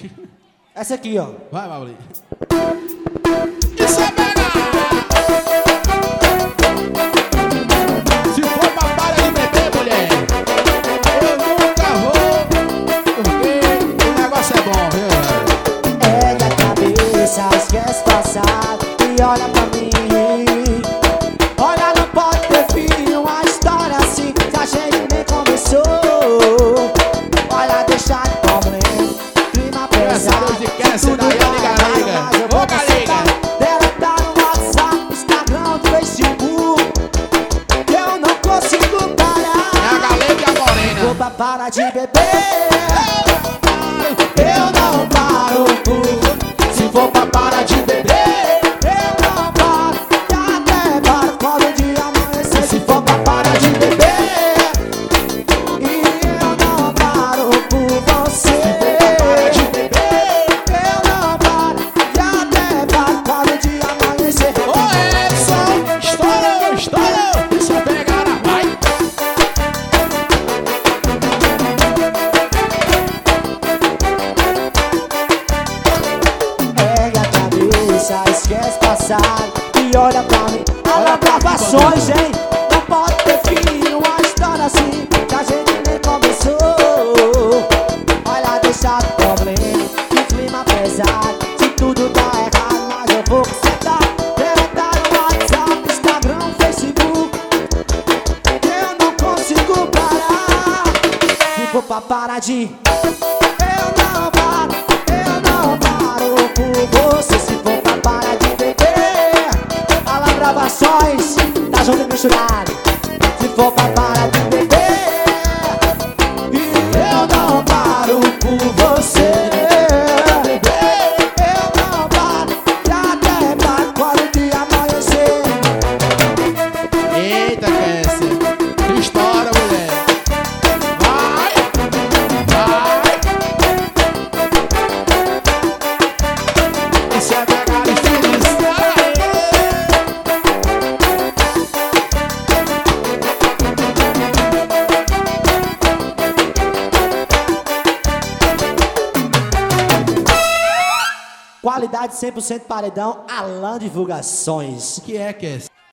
Essa aqui, ó. Vai, Maurício. Isso é pegar! Se for pra para de beber, mulher, eu nunca vou, porque o negócio é bom, viu? Pega a cabeça, esquece o passado e olha pra mim. Olha, não pode ter fim, uma história assim que a gente nem começou. Olha, deixa de problema, clima pesado, tudo vai errado, mas eu vou consertar. Deletar no WhatsApp, Instagram, Facebook, eu não consigo parar. É a Galega e a Morena. Vou pra parar de beber, eu não paro. Se for pra parar de beber, eu não paro. E até paro quando o dia amanhecer. Se for pra parar de beber, e eu não paro por você. Se for pra parar de beber, eu não paro. E até paro quando o dia amanhecer. Ô, Edson, estourou, estourou. Isso é pegar, vai. Pega a cabeça, esquece passado e olha pra mim. Olha gravações, hein? Não pode ter fim, uma história assim que a gente nem começou. Olha, deixa de problema, que clima pesado. Se tudo tá errado, mas eu vou consertar. Deletar no WhatsApp, Instagram, Facebook, eu não consigo parar. Se for pra parar de, eu não paro, eu não paro por você. Se for pra parar de beber, fala gravações, tá junto e misturado. Se for pra parar de beber, e eu não paro por você. Eu não paro, e até paro quando o dia amanhecer. Eita, Kessia. Estoura, mulher. Vai, vai. Isso é pegar e feliz. Qualidade 100% paredão, Alan Divulgações. O que é, Kessia?